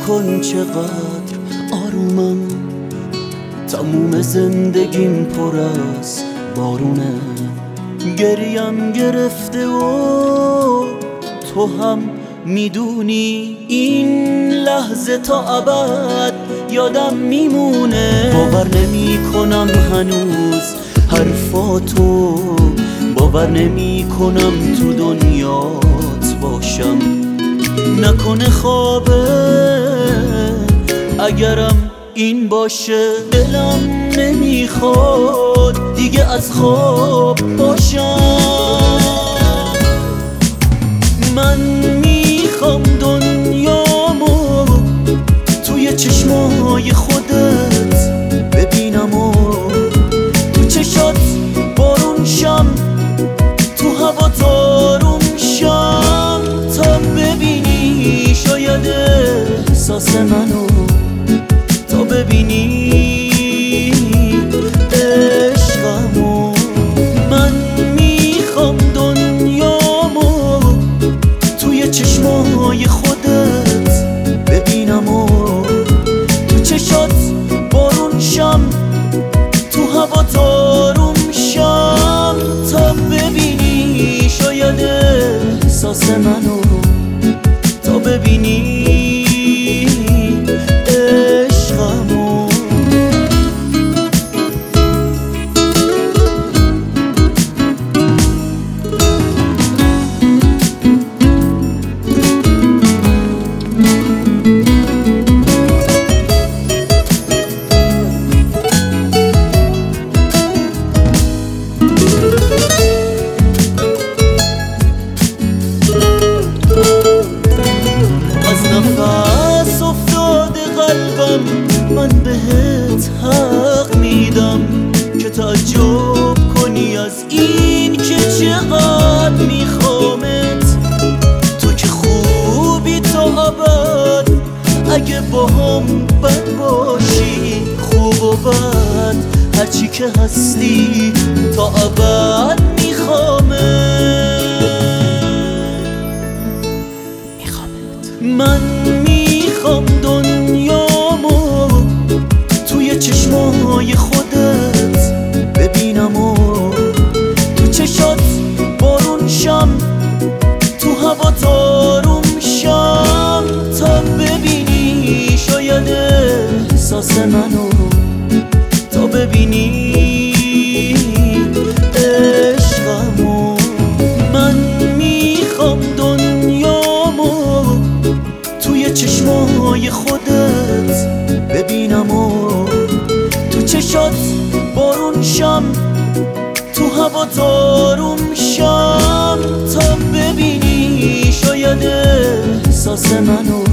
کن چقدر آرومم، تموم زندگیم پر از بارونه، گریم گرفته و تو هم میدونی این لحظه تا ابد یادم میمونه. باور نمی کنم هنوز حرفاتو، باور نمی کنم تو دنیات باشم، نکنه خوابه اگرم این باشه. دلم نمیخواد دیگه از خواب باشم، من میخوام دنیامو توی چشمای خودت ببینم و تو چشات بارون شم، تو هوا تاروم شم، تا ببینی شاید احساس منو، تا ببینی عشقمو. من میخوام دنیامو توی چشمای خودت ببینم و تو چشات بارون شم، تو هوا تاروم شم، تا ببینی شاید احساس منو، تا ببینی عشقمو. نفس افتاده قلبم، من بهت حق میدم که تعجب کنی از این که چقدر میخوامت. تو که خوبی تا ابد، اگه با هم بد باشی خوب و بد، هرچی که هستی تا ابد میخوامت. من میخوام دنیامو توی چشمای خودت ببینم و تو چشات بارون شم، تو هوا تاروم شم، تا ببینی شاید احساس منو، تا ببینی عشقمو. من میخوام دنیامو توی چشمای خودت ببینم و تو چشات بارون شم، تو هوا تاروم شم، تا ببینی شاید احساس منو،